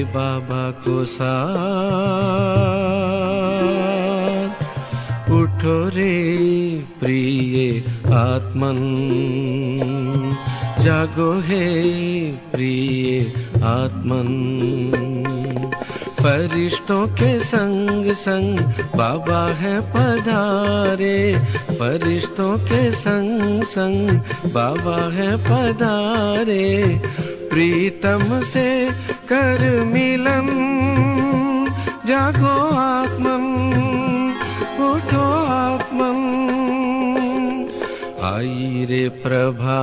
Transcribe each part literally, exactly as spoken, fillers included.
बाबा को साथ, उठो रे प्रिय आत्मन, जागो हे प्रिय आत्मन। फरिश्तों के संग संग बाबा है पधारे, फरिश्तों के संग संग बाबा है पधारे। प्रीतम से कर मिलन, जागो आत्मन, उठो आत्मन, आई रे Prabha.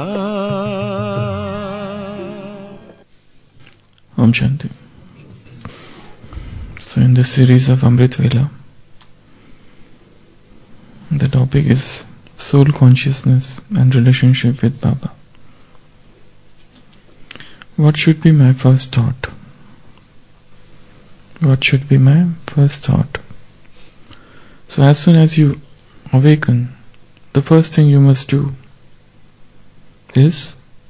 Om Shanti. So in this series of Amrit Vela, the topic is soul consciousness and relationship with Baba. What should be my first thought? What should be my first thought? So as soon as you awaken, the first thing you must do is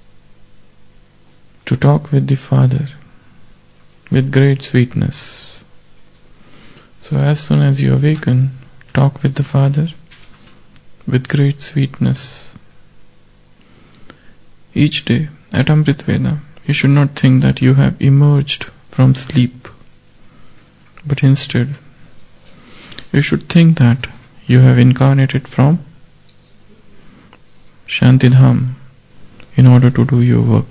to talk with the Father with great sweetness. So as soon as you awaken, talk with the Father with great sweetness. Each day at Amrit Vela, you should not think that you have emerged from sleep, but instead you should think that you have incarnated from Shantidham in order to do your work.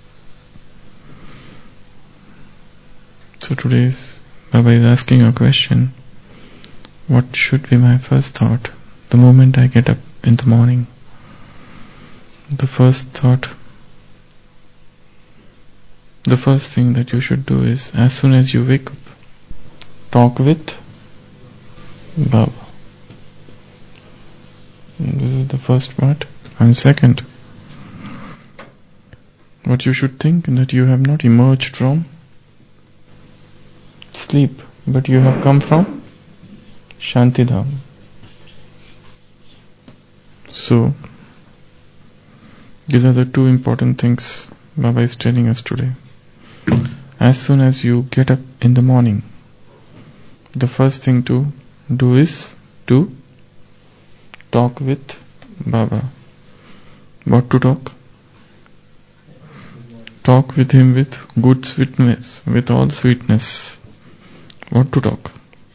So today's Baba is asking a question: what should be my first thought the moment I get up in the morning? The first thought, the first thing that you should do is, as soon as you wake up, talk with Baba. This is the first part. And second, what you should think, that you have not emerged from sleep, but you have come from Shantidham. So these are the two important things Baba is telling us today. As soon as you get up in the morning, the first thing to do is to talk with Baba. What to talk? Talk with him with good sweetness, with all sweetness. What to talk?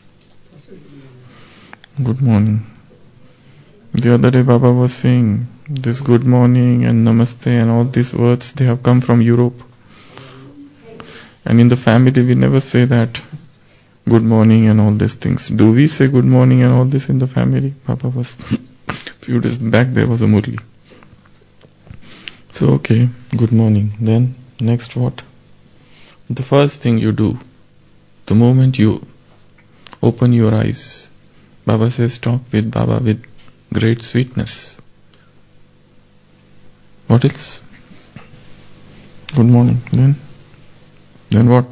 Good morning. The other day Baba was saying this good morning and namaste and all these words, they have come from Europe. And in the family we never say that good morning and all these things. Do we say good morning and all this in the family? Baba was few days back there was a murli. So okay, good morning. Then next what? The first thing you do, the moment you open your eyes, Baba says talk with Baba with great sweetness. What else? Good morning. Then? Then what?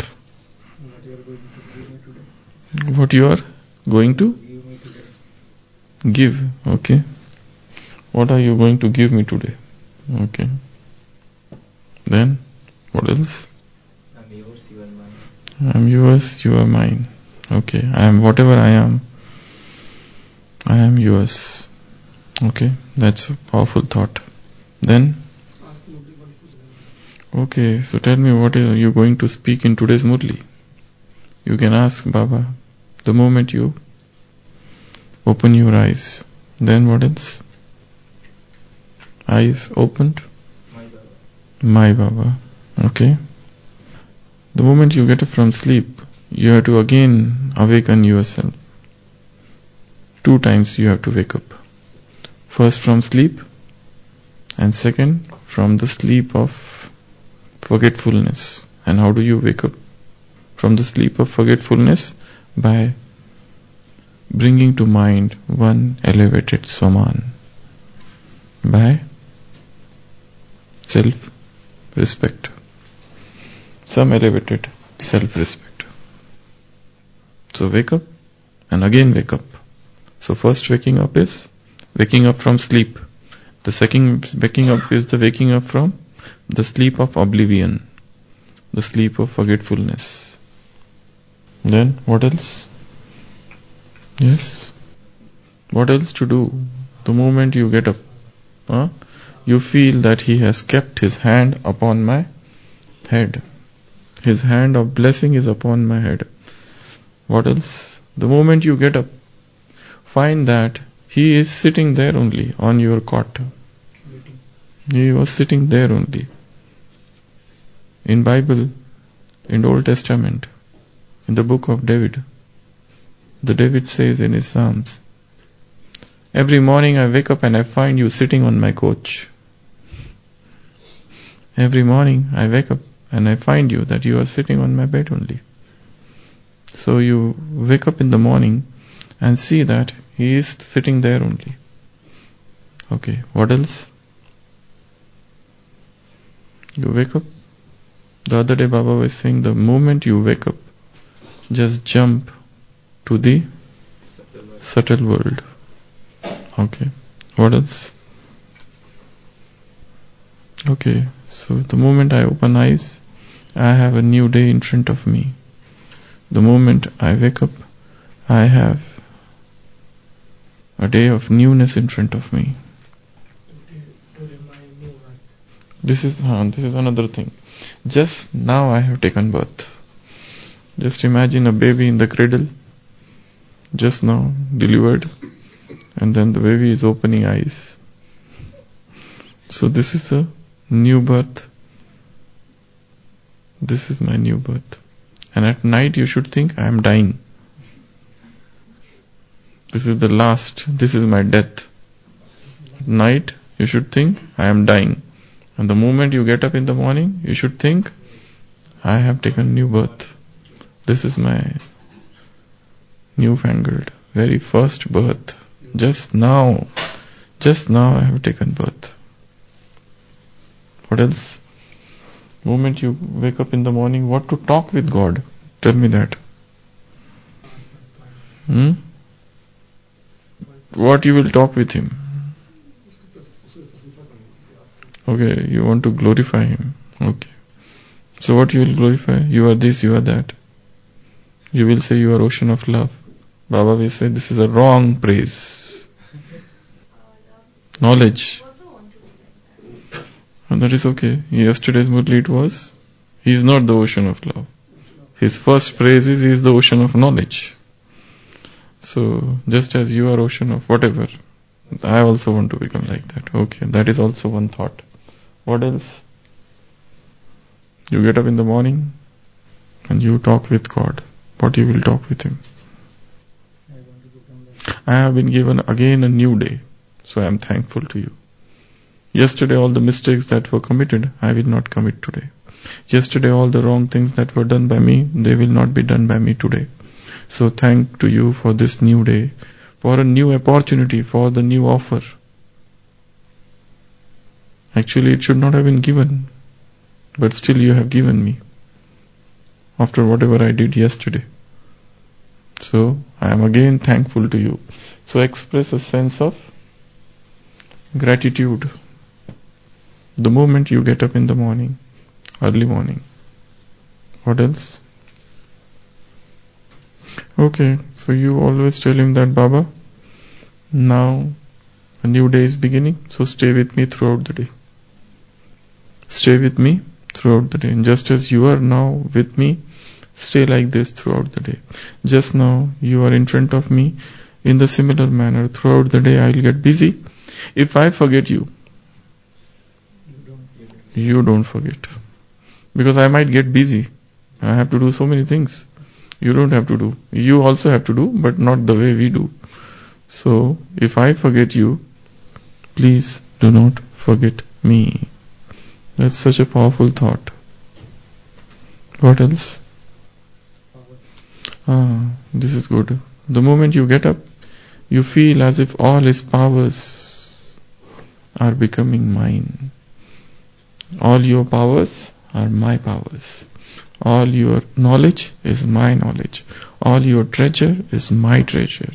What you are going to give? Okay. What are you going to give me today? Okay. Then? What else? I'm yours, you are mine. I'm yours, you are mine. Okay. I am whatever I am. I am yours. Okay. That's a powerful thought. Then? Okay. So tell me, what are you going to speak in today's Murli? You can ask Baba the moment you open your eyes. Then what else? Eyes opened? My Baba. My Baba. Okay. The moment you get up from sleep, you have to again awaken yourself. Two times you have to wake up. First from sleep, and second from the sleep of forgetfulness. And how do you wake up from the sleep of forgetfulness? By bringing to mind one elevated Swaman. By self-respect. Some elevated self-respect. So wake up and again wake up. So first waking up is waking up from sleep. The second waking up is the waking up from the sleep of oblivion, the sleep of forgetfulness. Then what else? Yes. What else to do? The moment you get up, huh? You feel that He has kept His hand upon my head. His hand of blessing is upon my head. What else? The moment you get up, find that He is sitting there only on your cot. He was sitting there only. In Bible, in Old Testament, in the book of David, the David says in his Psalms, every morning I wake up and I find you sitting on my couch. Every morning I wake up and I find you that you are sitting on my bed only. So you wake up in the morning and see that He is sitting there only. Okay, what else? You wake up. The other day Baba was saying, the moment you wake up, just jump to the subtle world. Okay, what else? Okay, so the moment I open eyes, I have a new day in front of me. The moment I wake up, I have a day of newness in front of me. This is uh, this is another thing. Just now I have taken birth. Just imagine a baby in the cradle, just now delivered, and then the baby is opening eyes. So this is a new birth. This is my new birth. And at night you should think, I am dying. This is the last, this is my death. At night you should think, I am dying. And the moment you get up in the morning, you should think, I have taken new birth. This is my newfangled, very first birth. Just now, just now I have taken birth. What else? Moment you wake up in the morning, what to talk with God? Tell me that. Hmm? What you will talk with Him? Okay, you want to glorify Him. Okay. So what you will glorify? You are this, you are that. You will say you are ocean of love. Baba will say this is a wrong praise. Knowledge. And that is okay. Yesterday's Murli it was, He is not the ocean of love. His first praise is He is the ocean of knowledge. So, just as you are ocean of whatever, I also want to become like that. Okay, that is also one thought. What else? You get up in the morning and you talk with God. What you will talk with Him? I have been given again a new day, so I am thankful to you. Yesterday all the mistakes that were committed, I will not commit today. Yesterday all the wrong things that were done by me, they will not be done by me today. So thank to you for this new day, for a new opportunity, for the new offer. Actually it should not have been given, but still you have given me, after whatever I did yesterday. So I am again thankful to you. So express a sense of gratitude the moment you get up in the morning, early morning. What else? Okay, so you always tell him that, Baba, now a new day is beginning, so stay with me throughout the day. Stay with me throughout the day. And just as you are now with me, stay like this throughout the day. Just now you are in front of me. In the similar manner, throughout the day I will get busy. If I forget you, you don't forget. Because I might get busy. I have to do so many things. You don't have to do. You also have to do, but not the way we do. So, if I forget you, please do not forget me. That's such a powerful thought. What else? Ah, this is good. The moment you get up, you feel as if all His powers are becoming mine. All your powers are my powers. All your knowledge is my knowledge. All your treasure is my treasure.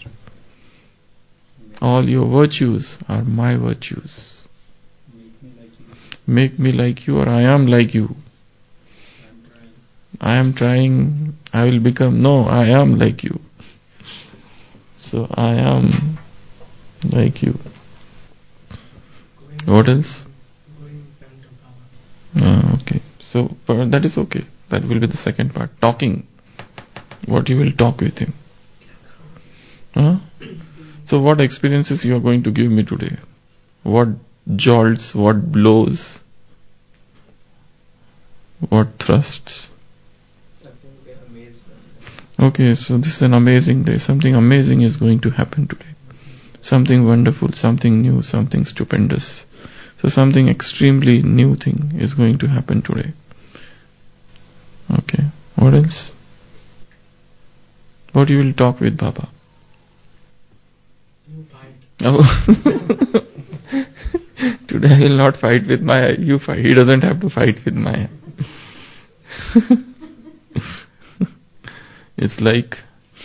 All your virtues are my virtues. Make me like you, or I am like you. I am trying, I will become, no, I am like you. So I am like you. What else? Uh, okay. So uh, that is okay. That will be the second part. Talking. What you will talk with him. Huh? So what experiences you are going to give me today? What jolts, what blows, what thrusts? Something that amazed us. Okay, so this is an amazing day. Something amazing is going to happen today. Something wonderful, something new, something stupendous. So something extremely new thing is going to happen today. Okay, what else? What you will talk with Baba? You fight. Oh. Today I will not fight with Maya. You fight. He doesn't have to fight with Maya. It's like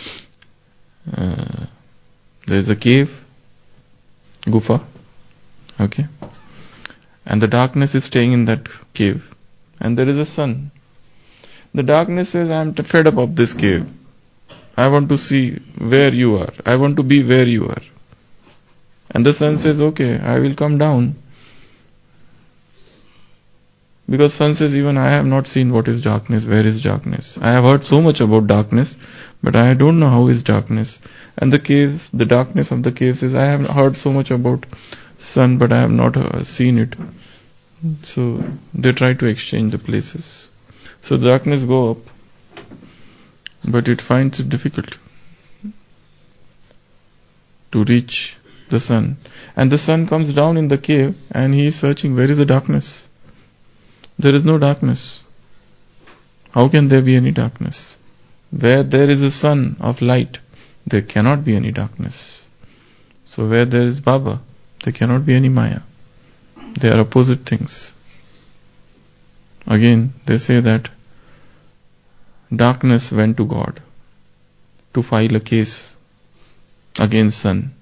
uh, there is a cave, gufa, okay, and the darkness is staying in that cave, and there is a sun. The darkness says, I am fed up of this cave. I want to see where you are. I want to be where you are. And the sun says, okay, I will come down. Because sun says, even I have not seen what is darkness, where is darkness. I have heard so much about darkness, but I don't know how is darkness. And the caves, the darkness of the cave says, I have heard so much about sun, but I have not uh, seen it. So they try to exchange the places. So the darkness go up, but it finds it difficult to reach the sun. And the sun comes down in the cave and he is searching, where is the darkness? There is no darkness. How can there be any darkness? Where there is a sun of light, there cannot be any darkness. So where there is Baba, there cannot be any Maya. They are opposite things. Again, they say that darkness went to God to file a case against sun.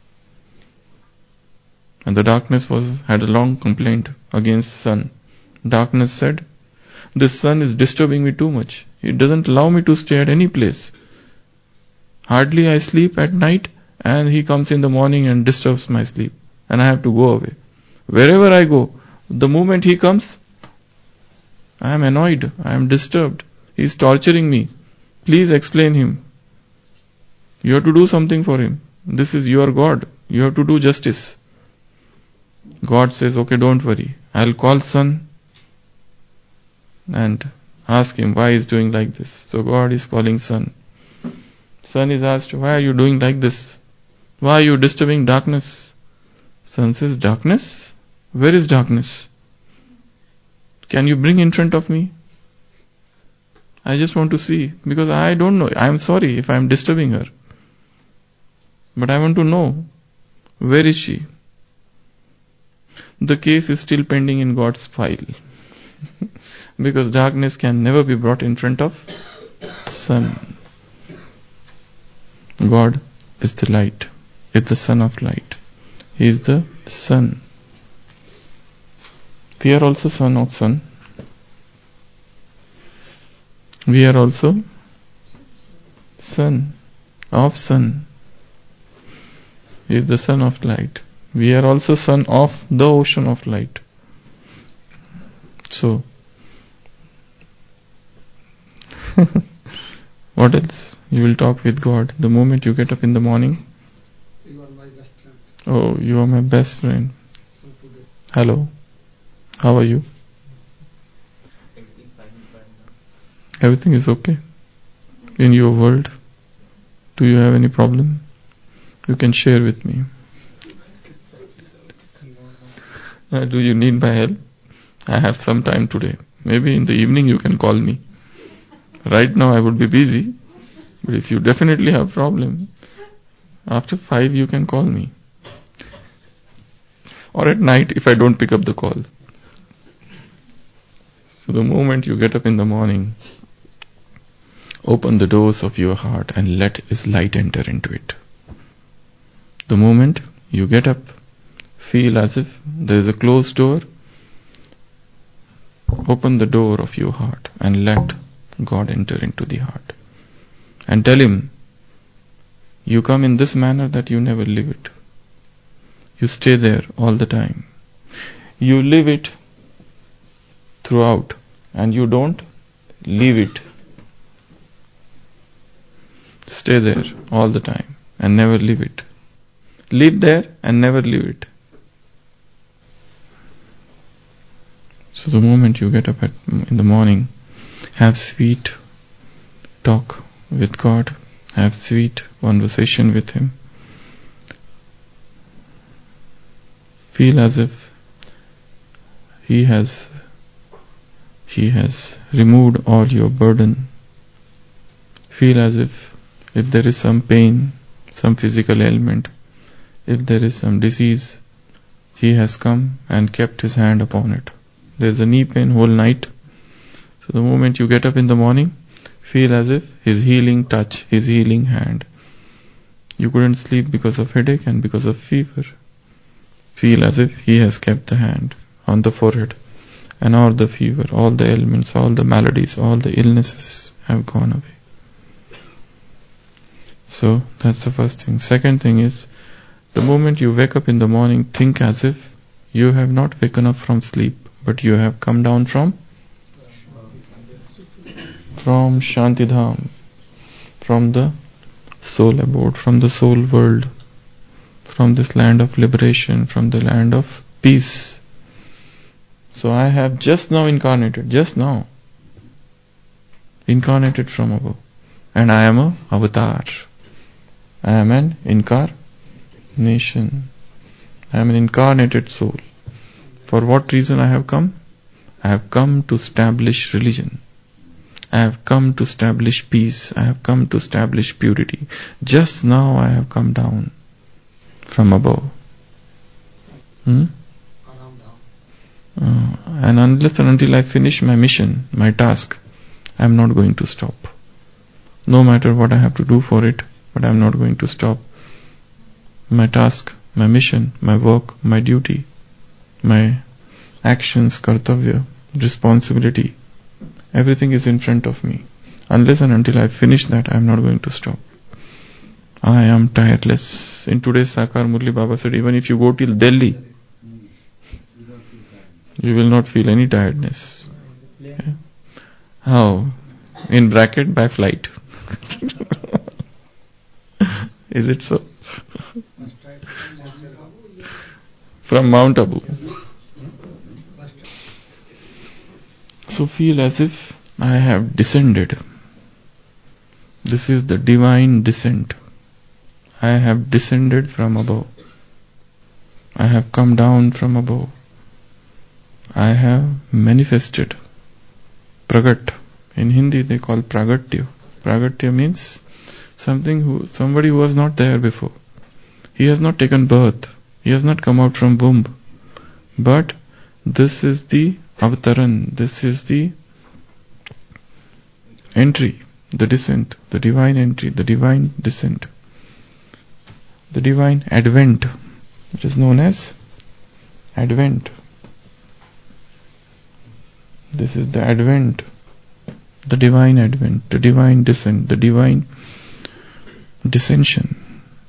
And the darkness was had a long complaint against sun. Darkness said, this sun is disturbing me too much. It doesn't allow me to stay at any place. Hardly I sleep at night and he comes in the morning and disturbs my sleep. And I have to go away. Wherever I go, the moment he comes, I am annoyed, I am disturbed. He is torturing me. Please explain him. You have to do something for him. This is your God. You have to do justice. God says, okay, don't worry. I'll call sun and ask him why he is doing like this. So God is calling sun. Sun is asked, why are you doing like this? Why are you disturbing darkness? Sun says, darkness? Where is darkness? Can you bring in front of me? I just want to see, because I don't know. I am sorry if I am disturbing her. But I want to know, where is she? The case is still pending in God's file. Because darkness can never be brought in front of sun. God is the light, is the son of light. He is the sun. We are also son of sun. We are also son of sun. He is the son of light. We are also son of the ocean of light. So, what else? You will talk with God the moment you get up in the morning. You are my best friend. Oh, you are my best friend. So today. Hello. How are you? Everything fine right now. Everything is okay in your world. Do you have any problem? You can share with me. Uh, do you need my help? I have some time today. Maybe in the evening you can call me. Right now I would be busy. But if you definitely have problem, after five you can call me. Or at night if I don't pick up the call. So the moment you get up in the morning, open the doors of your heart and let His light enter into it. The moment you get up, feel as if there is a closed door. Open the door of your heart and let God enter into the heart. And tell him, you come in this manner that you never leave it. You stay there all the time. You live it throughout and you don't leave it. Stay there all the time and never leave it. Live there and never leave it. So the moment you get up at, in the morning, have sweet talk with God, have sweet conversation with Him. Feel as if He has He has removed all your burden. Feel as if if there is some pain, some physical ailment, if there is some disease, He has come and kept His hand upon it. There is a knee pain whole night. So the moment you get up in the morning, feel as if His healing touch, His healing hand. You couldn't sleep because of headache and because of fever. Feel as if He has kept the hand on the forehead, and all the fever, all the ailments, all the maladies, all the illnesses have gone away. So that's the first thing. Second thing is, the moment you wake up in the morning, think as if you have not waken up from sleep, but you have come down from from Shantidham, from the soul abode, from the soul world, from this land of liberation, from the land of peace. So I have just now incarnated, just now, incarnated from above. And I am a avatar. I am an incarnation. I am an incarnated soul. For what reason I have come? I have come to establish religion. I have come to establish peace. I have come to establish purity. Just now I have come down from above. Hmm? Uh, and unless and until I finish my mission, my task, I am not going to stop. No matter what I have to do for it, but I am not going to stop. My task, my mission, my work, my duty, my actions, kartavya, responsibility, everything is in front of me. Unless and until I finish that, I am not going to stop. I am tireless. In today's Sakar Murli, Baba said, even if you go till Delhi, you will not feel any tiredness. Okay. How? In bracket, by flight. Is it so? From Mount Abu. So feel as if I have descended. This is the divine descent. I have descended from above. I have come down from above. I have manifested. Pragat. In Hindi they call Pragatya. Pragatya means something who, somebody who was not there before. He has not taken birth. He has not come out from womb. But this is the avataran. This is the entry, the descent, the divine entry, the divine descent, the divine advent. It is known as advent. This is the advent, the divine advent, the divine descent, the divine descension.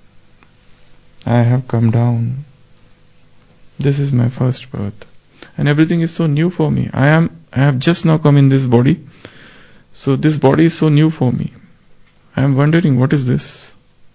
I have come down. This is my first birth. And everything is so new for me. I am I have just now come in this body. So this body is so new for me. I am wondering, what is this?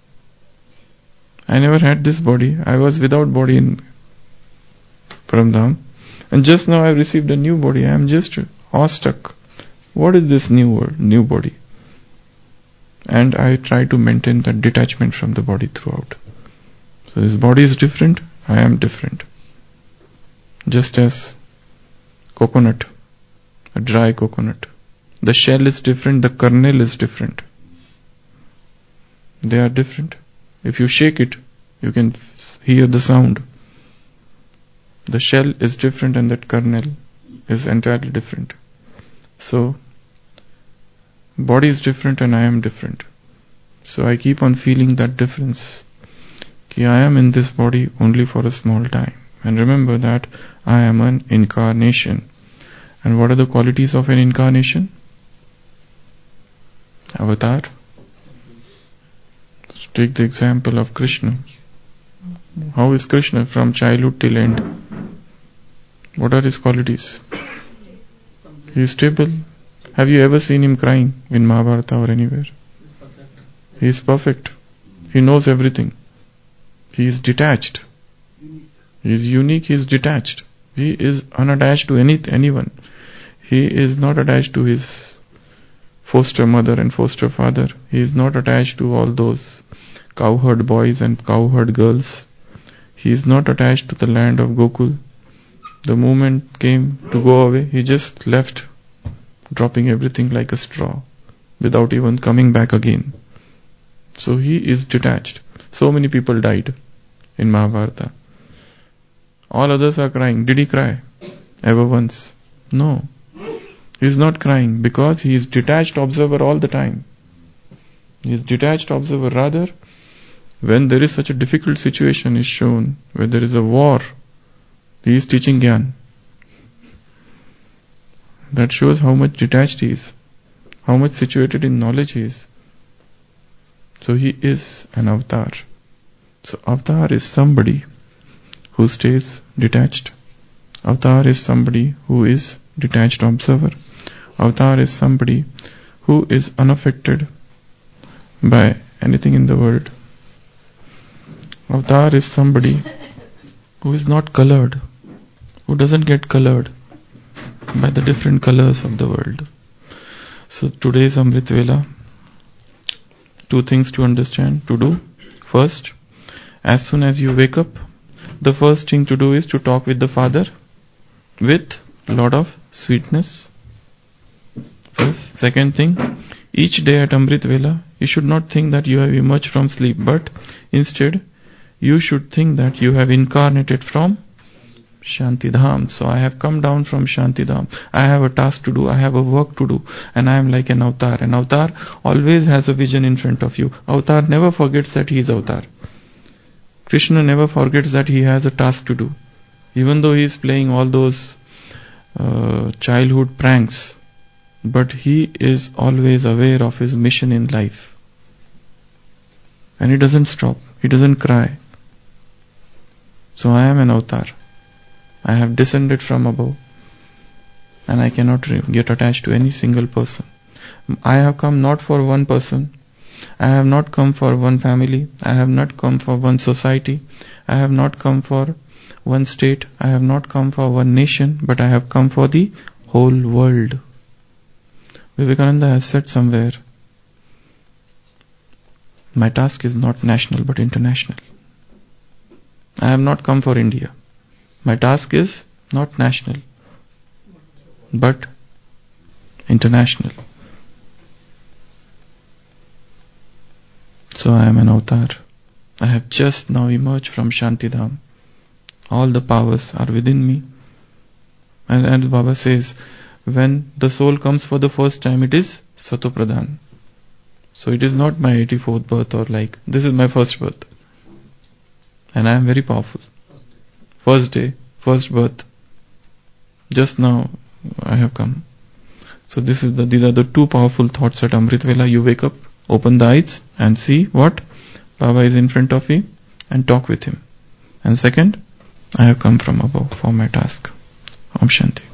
I never had this body. I was without body in Paramdham. And just now I have received a new body. I am just awestruck. What is this new world, new body? And I try to maintain that detachment from the body throughout. So this body is different, I am different. Just as coconut, a dry coconut. The shell is different, the kernel is different. They are different. If you shake it, you can hear the sound. The shell is different and that kernel is entirely different. So, body is different and I am different. So I keep on feeling that difference. Ki I am in this body only for a small time. And remember that I am an incarnation. And what are the qualities of an incarnation? Avatar. Take the example of Krishna. How is Krishna from childhood till end? What are his qualities? He is stable. Have you ever seen him crying in Mahabharata or anywhere? He is perfect. He knows everything. He is detached. He is unique. He is detached. He is unattached to any anyone. He is not attached to his foster mother and foster father. He is not attached to all those cowherd boys and cowherd girls. He is not attached to the land of Gokul. The moment came to go away, he just left, dropping everything like a straw, without even coming back again. So he is detached. So many people died in Mahabharata. All others are crying. Did he cry ever once? No. He is not crying because he is detached observer all the time. He is detached observer. Rather, when there is such a difficult situation is shown, where there is a war, he is teaching Gyan. That shows how much detached he is, how much situated in knowledge he is. So he is an avatar. So avatar is somebody who stays detached. Avatar is somebody who is detached observer. Avatar is somebody who is unaffected by anything in the world. Avatar is somebody who is not colored, who doesn't get colored by the different colors of the world. So today's Amrit Vela, two things to understand, to do. First, as soon as you wake up, the first thing to do is to talk with the Father with a lot of sweetness. First. Second thing, each day at Amrit Vela, you should not think that you have emerged from sleep, but instead, you should think that you have incarnated from Shantidham. So I have come down from Shantidham. I have a task to do. I have a work to do. And I am like an avatar. An avatar always has a vision in front of you. Avatar never forgets that he is avatar. Krishna never forgets that he has a task to do. Even though he is playing all those uh, childhood pranks, but he is always aware of his mission in life. And he doesn't stop. He doesn't cry. So I am an avatar. I have descended from above, and I cannot get attached to any single person. I have come not for one person. I have not come for one family. I have not come for one society. I have not come for one state. I have not come for one nation, but I have come for the whole world. Vivekananda has said somewhere, my task is not national but international. I have not come for India. My task is not national but international. So I am an avatar. I have just now emerged from Shantidham. All the powers are within me. And, and Baba says, when the soul comes for the first time, it is Satopradhan. So it is not my eighty-fourth birth or like, this is my first birth. And I am very powerful. First day, first birth. Just now I have come. So this is the, these are the two powerful thoughts at Amrit Vela. You wake up, open the eyes and see what? Baba is in front of you and talk with him. And second, I have come from above for my task. Om Shanti.